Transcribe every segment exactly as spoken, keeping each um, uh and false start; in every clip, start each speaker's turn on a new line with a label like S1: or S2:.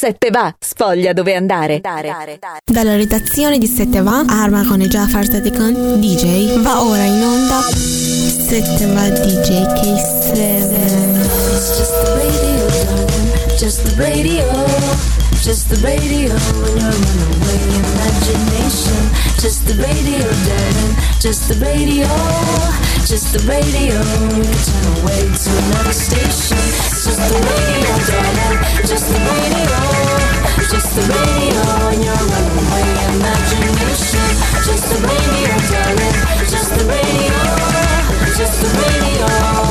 S1: Se te va, sfoglia dove andare.
S2: Dalla redazione di Se te va, Arma con e Jafar Satikhan D J, va ora in onda Se te va D J K sette.
S3: It's just the radio, darling, just the radio, just the radio in your runaway imagination. Just the radio, darling, just the radio, just the radio. You can turn away to another station. It's just the radio, darling, just the radio, just the radio in your runaway imagination. Just the radio, darling, just the radio, just the radio.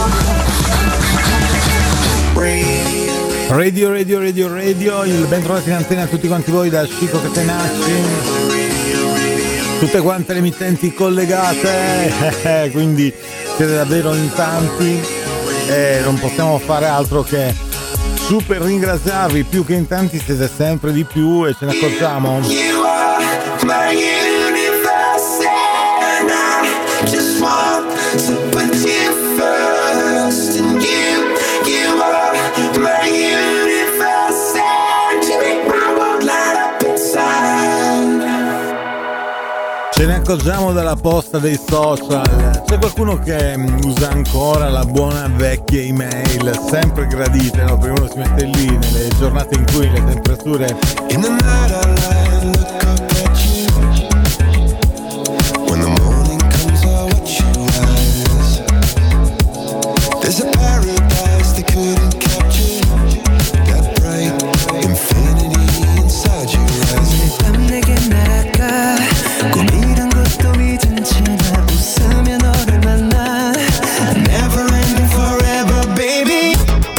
S4: Radio, radio, radio, radio, il ben trovati in antena a tutti quanti voi da Chico Catenacci, tutte quante le emittenti collegate, quindi siete davvero in tanti e non possiamo fare altro che super ringraziarvi, più che in tanti siete sempre di più e ce ne accorgiamo. You are my universe and I just want to put you first and you, you are my universe and you make my world light up inside. Ce ne accorgiamo dalla posta dei social. C'è qualcuno che usa ancora la buona vecchia email, sempre gradite, no? Perché uno si mette lì nelle giornate in cui le temperature in the night I lie and look up at you. When the morning comes I watch you rise. There's a paradise they couldn't capture. That bright infinity inside your eyes. 밤 내게 날아가 꿈이란 것도 잊은 채 나 웃으며 너를 만나. Never ending forever baby.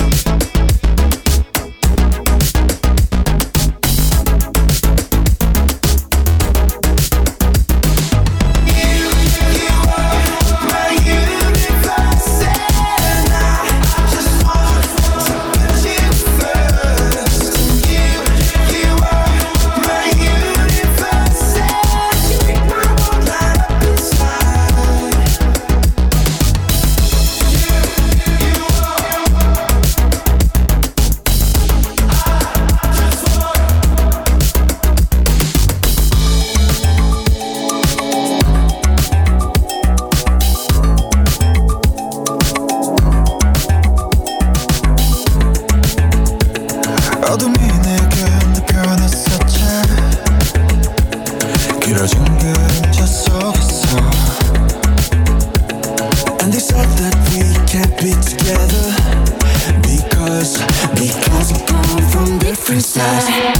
S4: 어둠이 내게 느껴졌었지 길어진 그림자 속에서 And they said that we can't be together Because, because we come from different sides.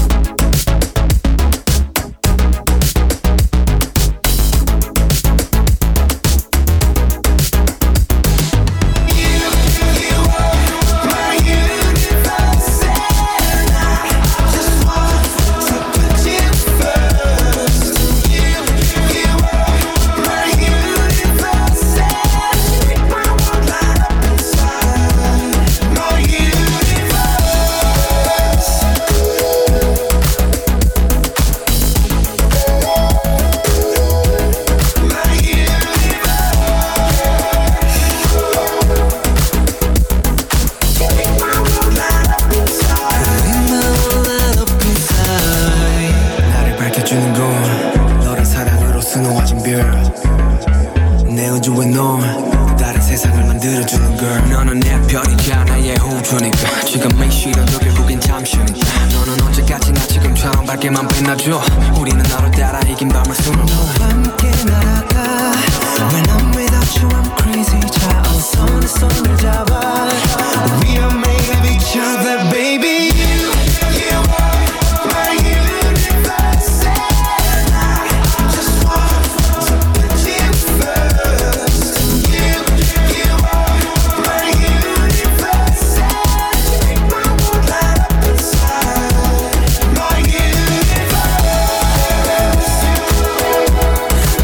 S4: 우리는 나로 따라 이긴 밤을 수놓 너와 함께 날아가 When I'm without you I'm crazy 자 어서 손에 손을 잡아 We are made of each other baby You, you are my universe And I just want to put you first You, you are my universe And you make my world light up inside My universe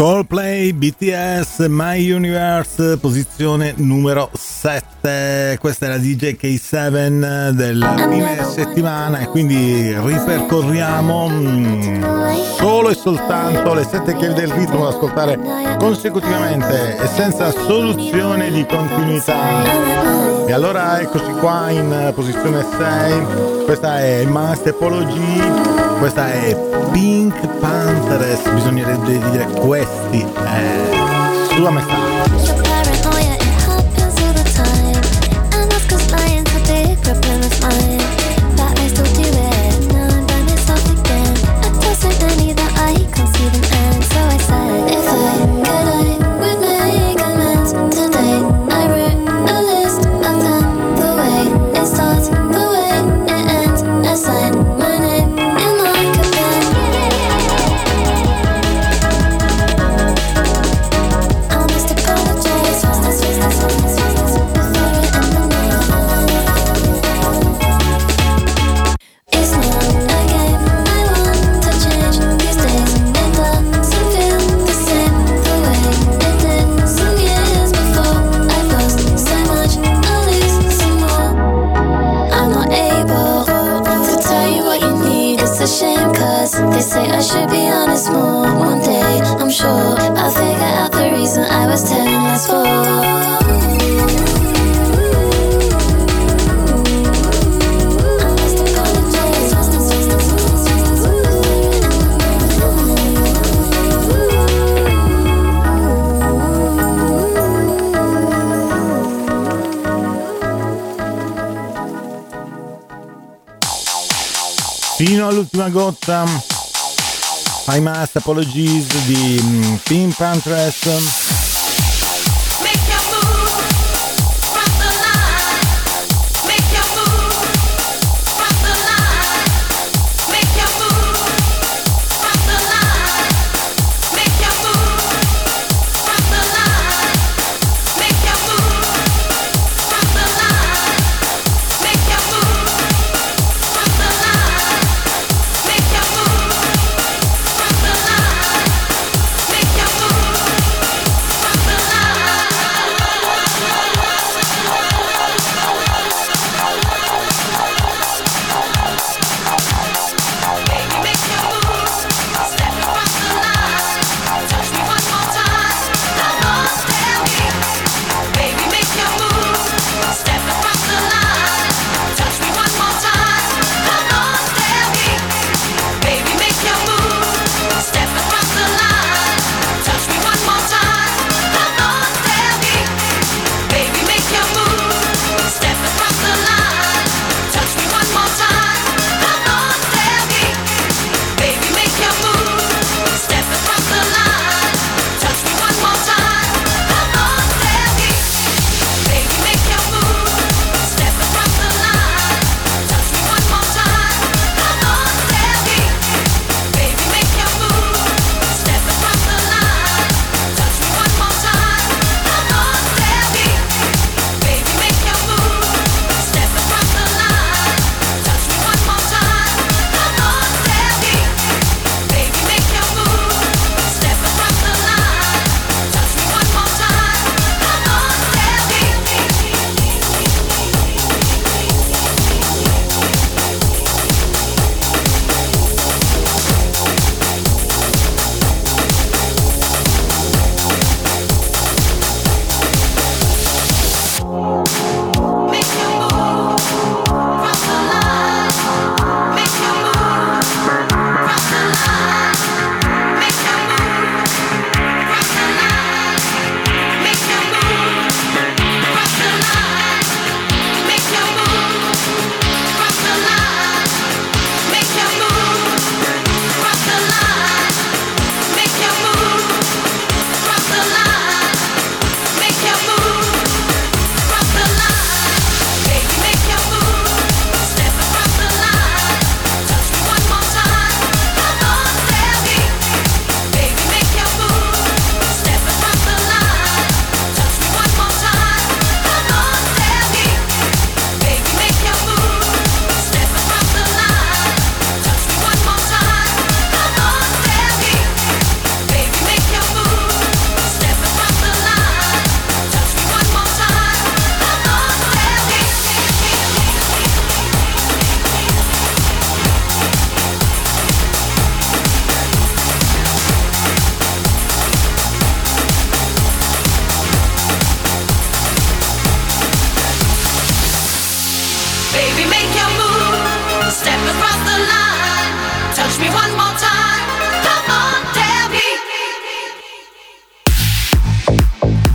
S4: Coldplay, B T S, My Universe, posizione numero sette. Questa è la D J K sette della fine settimana e quindi ripercorriamo mm, solo e soltanto le sette chiavi del ritmo da ascoltare consecutivamente e senza soluzione di continuità. E allora eccoci qua in posizione sei. Questa è Master Apology, questa è Pink Panthers, bisognerebbe dire questi eh, sua metà.
S3: They say I should be honest more. One day, I'm sure I'll figure out the reason I was telling lies for.
S4: Fino all'ultima goccia, I Must Apologies di um, Pink Panthers.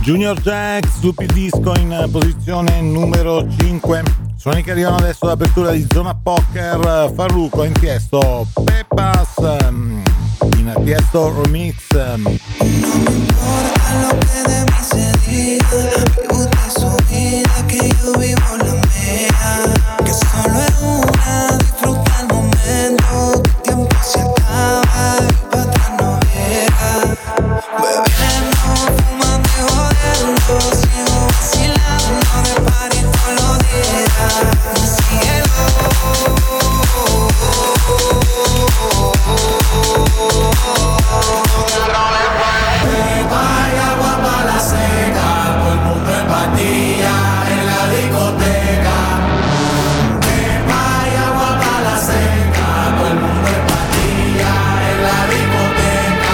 S4: Junior Jack, Stupid Disco in posizione numero cinque. Suoni che arrivano adesso all'apertura di Zona Poker, Farruko in Tiesto, Pepas in Tiesto Remix.
S5: No me importa lo que de mí se diga, vive usted su vida, que yo vivo la mía, que solo es una, disfruta el momento, que el tiempo se acaba y para atrás no llega. Bebiendo, fumando y jodiendo, sigo vacilando de party todos los días. Cielo.
S6: Hay agua para la seca, todo el mundo en patilla en la discoteca. Hay agua para la seca, todo el mundo en patilla en la discoteca.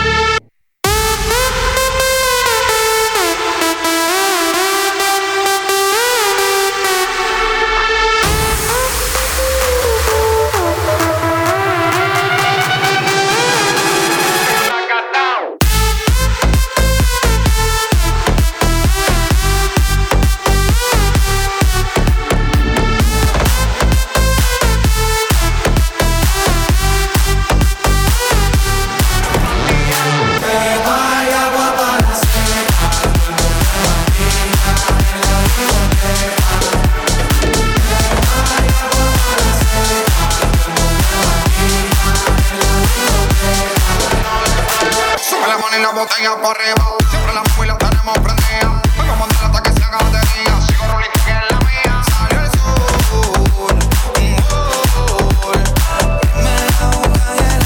S7: Botella por arriba, siempre la móvil la tenemos prendida. Vengo a mandar hasta que se haga batería. Sigo rolling que es la mía. Salió el sol, un gol. Me la boca y el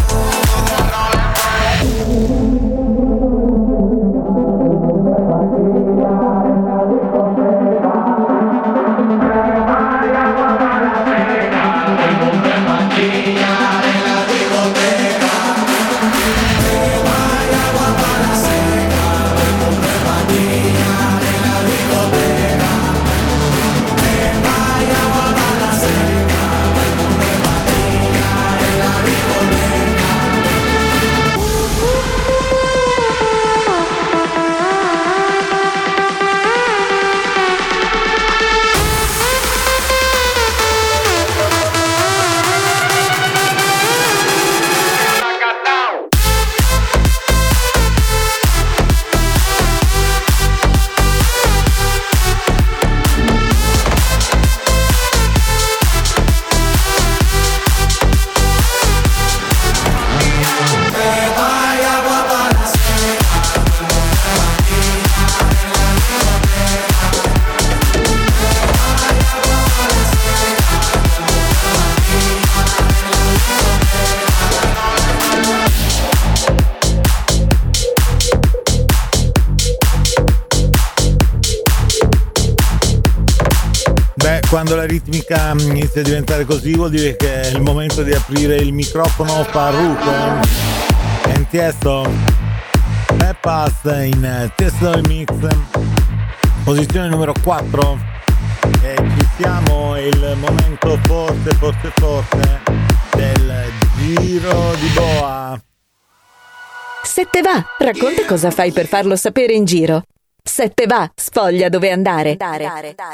S4: Quando la ritmica inizia a diventare così vuol dire che è il momento di aprire il microfono. Farruko in Tiesto, Pepas in Tiesto Remix, posizione numero quattro, e ci siamo, è il momento forte forte forte del giro di boa.
S1: Se te va, racconta cosa fai per farlo sapere in giro. Se te va, sfoglia dove andare. Dare, dare, dare.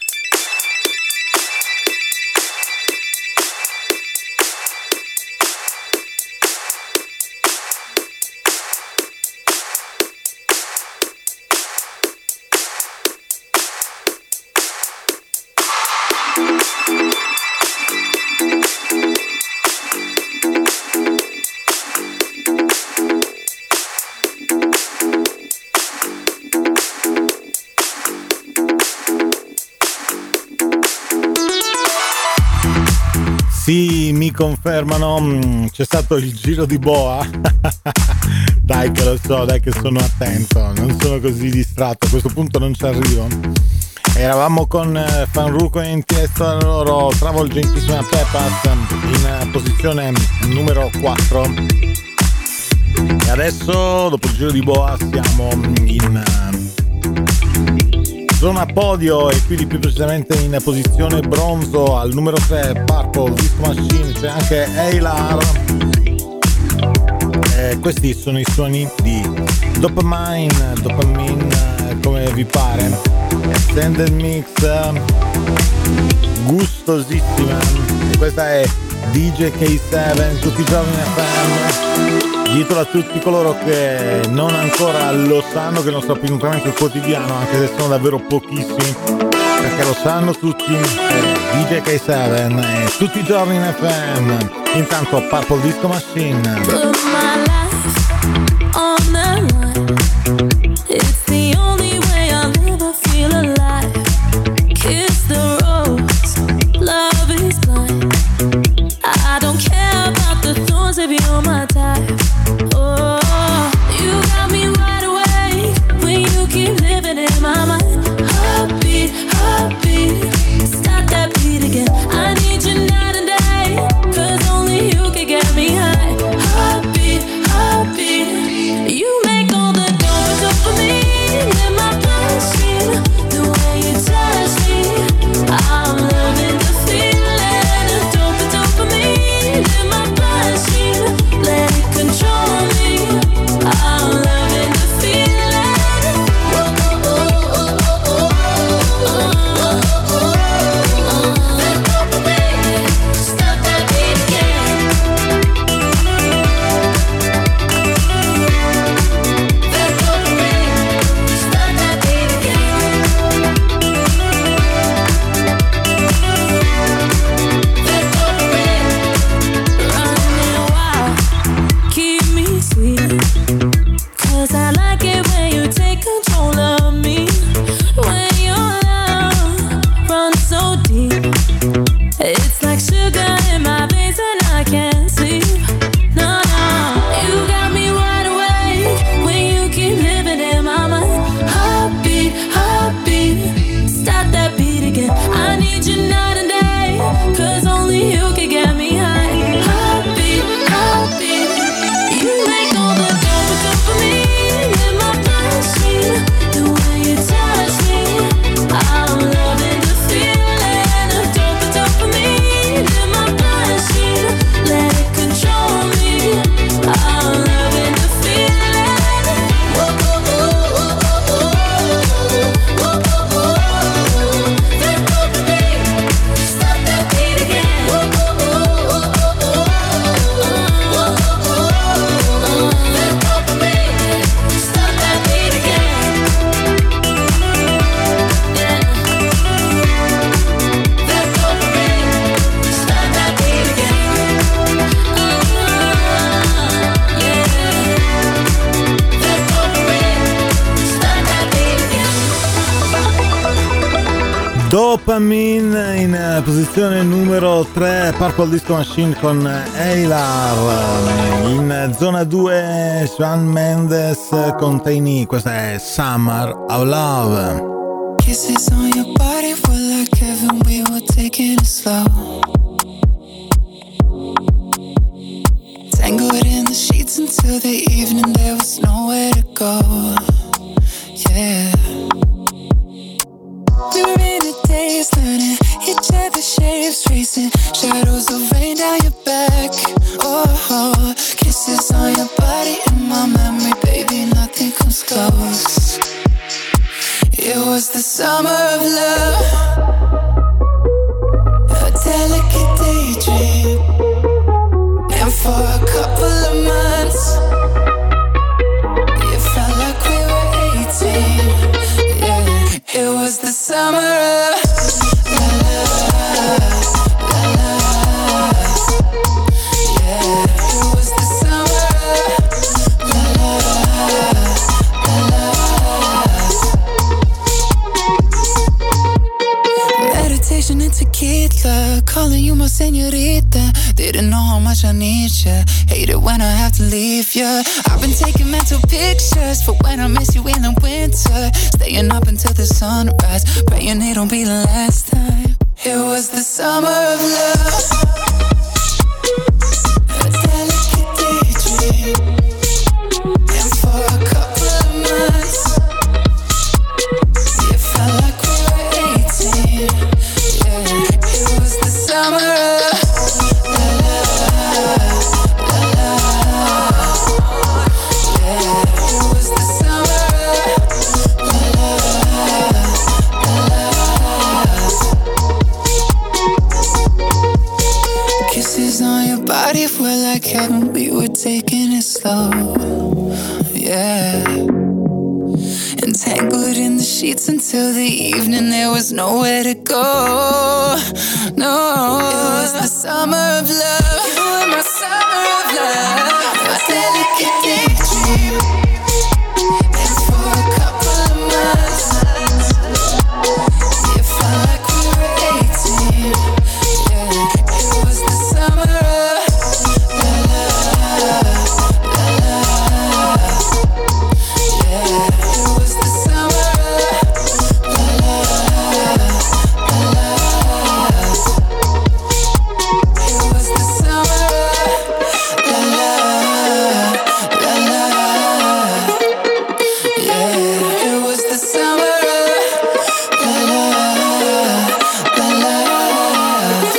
S4: Sì, mi confermano, c'è stato il giro di boa. Dai che lo so, dai che sono attento, non sono così distratto, a questo punto non ci arrivo. Eravamo con Farruko in Tiesto, la loro travolgentissima Pepas in posizione numero quattro. E adesso, dopo il giro di boa, siamo in zona podio e quindi più precisamente in posizione bronzo al numero tre, Purple Disco Machine. C'è anche Eilar. E questi sono i suoni di Dopamine, Dopamine, come vi pare. Extended mix, gustosissima. Questa è D J K sette, tutti i giorni in F M. Ditelo a tutti coloro che non ancora lo sanno che il nostro appuntamento quotidiano, anche se sono davvero pochissimi, perché lo sanno tutti, è D J K sette, è tutti i giorni in F M. Intanto Purple Disco Machine.
S3: On the line, it's the only way I'll ever feel alive. Kiss the rose, love is blind. I don't care about the thorns if you're my type. Oh, you got me wide awake when you keep living in my mind. Heartbeat, heartbeat, stop that beat again. I need you night and day, 'cause only you can get me high. Heartbeat, heartbeat. You make all the doors open for me in my machine. The way you touch me, I'm loving the feeling of dope, dope for me in my machine. Let it control me. I'm loving the feeling. Whoa, whoa, whoa, whoa, whoa, whoa, whoa, whoa. Let go for me. Stop that beat again. It's like sugar in my veins and I can't sleep. No, no, you got me wide awake when you keep living in my mind. Heartbeat, heartbeat, stop that beat again. I need you night and day, 'cause only you can get me high. Heartbeat, heartbeat, you make all the dope dope for me in my machine. The way you touch me, I'm loving the feeling of dope dope for me in my machine. Let it control me. I'm loving the feeling. Whoa, whoa, whoa, whoa, whoa, whoa, whoa, whoa. Let go for me. Stop that beat again. Whoa, whoa, whoa, whoa, whoa, whoa, whoa. Let go for me. Stop that beat again. Yeah. Let go for me. Stop that beat again. Uh-huh. Yeah. Let go for me. Stop that beat again.
S4: Dopamine in eh, posizione numero tre, Purple Disco Machine con Eilar. In zona due Shawn Mendes con Tiny, questa è Summer of Love.
S5: Kisses on your body were like heaven, we were taking it slow. Tangled in the sheets until the evening, there was nowhere to go. Yeah. We were in a daze, learning each other's shapes, tracing shadows of rain down your back. Oh, oh, kisses on your body in my memory, baby, nothing comes close. It was the summer of love, a delicate daydream, and for a couple of months, it felt like we were eighteen. Yeah, it was the summer of la la la la. Yeah, it was the summer of la la la la. Meditation and tequila, calling you my señorita. Didn't know how much I need ya. Hate it when I have to leave ya. I've been taking mental pictures for when I miss you in the winter. Staying up until the sunrise, praying it'll be the last time. It was the summer of love, a delicate daydream, and for a couple of months, it felt like we were eighteen. Yeah, it was the summer of la la la la. Yeah, it was the Tangled in the sheets until the evening, there was nowhere to go. No, it was the summer of love. You were my summer of love, my delicate daydream. And for a couple of months, it felt like we were eighteen. Yeah, it was the summer of love, love. Yeah, it was the summer of love, love. It was the summer of love, love. Yeah, it was the summer of love, love.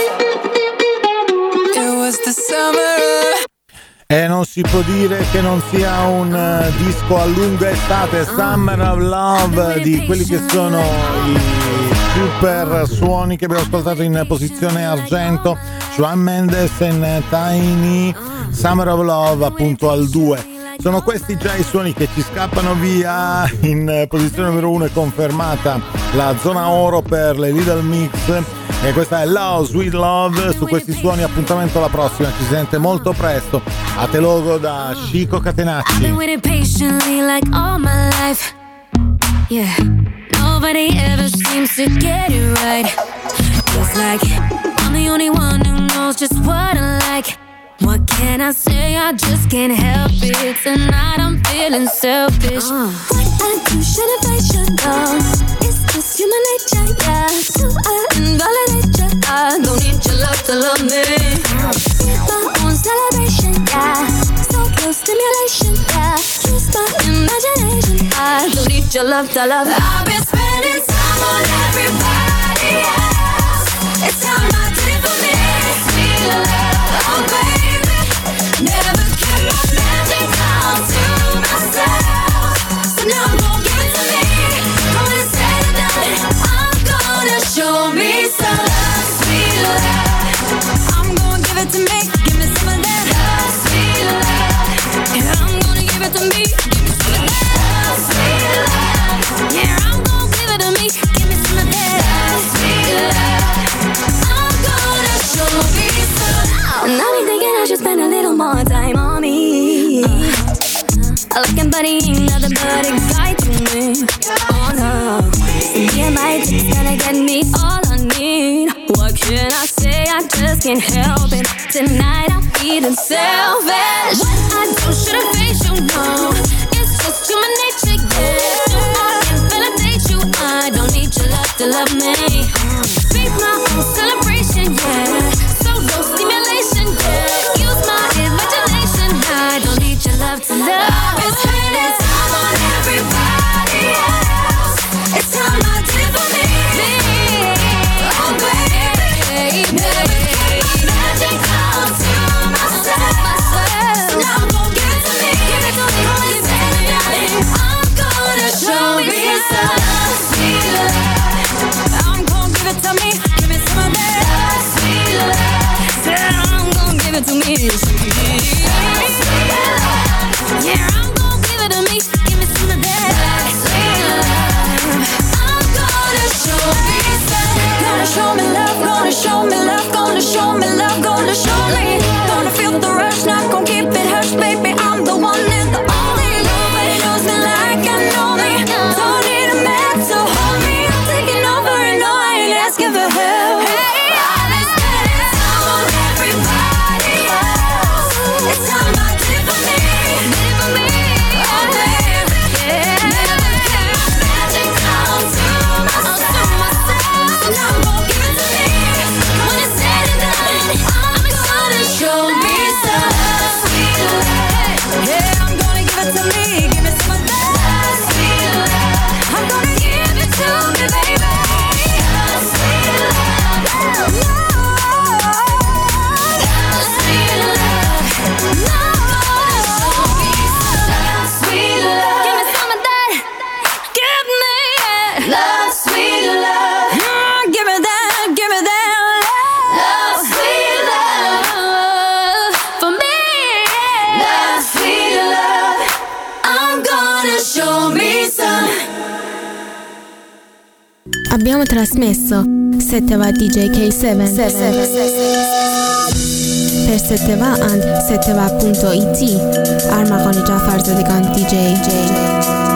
S5: It was the summer of
S4: E non si può dire che non sia un uh, disco a lunga estate, Summer of Love, di quelli che sono i super suoni che abbiamo ascoltato in posizione argento, Shawn Mendes e Tiny, Summer of Love appunto al due. Sono questi già i suoni che ci scappano via. In posizione numero uno è confermata la zona oro per le Little Mix, e questa è Love, Sweet Love. Su questi suoni appuntamento alla prossima, ci si sente molto presto. A te logo da Chico Catenacci.
S3: I've been waiting patiently like all my life. Yeah, nobody ever seems to get it right. Feels like I'm the only one who knows just what I like. What can I say? I just can't help it. Tonight I'm feeling selfish. uh. What I do, shouldn't I, should know. It's just human nature, yeah. So I invalidate you. I don't need your love to love me. It's my own celebration, yeah. So close stimulation, yeah. Use my imagination. I don't need your love to love me. I've been spending time on everybody else. It's time I did it for me. Sweet love, oh baby. Never kept my magic down to myself. So now I'm gon' give it to me. When it's said and done, I'm gonna show me some love, sweet love. I'm gonna give it to me. Give me some of that love, sweet love. Yeah, I'm gonna give it to me. Give me some of that love, sweet love. Yeah, I'm gonna give it to me. Give me some of that love, sweet love. I'm gonna show me some love. And I be thinking I should spend a little more time on me. I look and buddy ain't nothing but a guy to me. Oh no, me and my dick's gonna get me all I need. What can I say? I just can't help it. Tonight I'm feeling selfish. What I do shouldn't face you, no. It's just human nature, yeah. So I can validate you. I don't need your love to love me. Be my own celebration, yeah. So no stimulation, yeah. Use my imagination. I don't need your love to love. I've been spending time on everybody else. It's time I did it for me. Oh baby, never kept my magic down to myself. So now I'm gon' give it to me. Give it to me. When it's said and done, I'm gonna show me some love, sweet love. I'm gon' give it to me. Give me some of that love, sweet love. Said I'm gon' give it to me, sweet love. Yeah, I'm gon' give it to me. Give me some of that sweet love. I'm gonna show me some. Gonna show me love. Gonna show me love. Gonna show me love. Gonna show me. Gonna feel the rush. Not gon' keep it hush, baby. I'm the one and the only. Nobody knows me like I know me. Don't need a man to hold me. I'm taking over and no, I ain't asking for help. Hey, I've been spending time on everybody else. It's time I did it for me. Did it for me. Oh baby, yeah. Never kept my magic down to myself. So now I'm gon' give it to me. When it's said and done, I'm gonna show me some love, sweet love. Yeah, I'm gonna give it to me. Give me some of that sweet love. I'm gonna give it to me, baby. Sweet love, love, sweet love, love, sweet love. Give me some of that. Give me it. Love, sweet love. Mm, give me that. Give me that love. Love, sweet love. For me. Love, sweet love. I'm gonna show me some.
S2: abbiamo trasmesso Setteva D J K sette per Setteva and setteva punto it. Armağan Cafer Zadigan D J.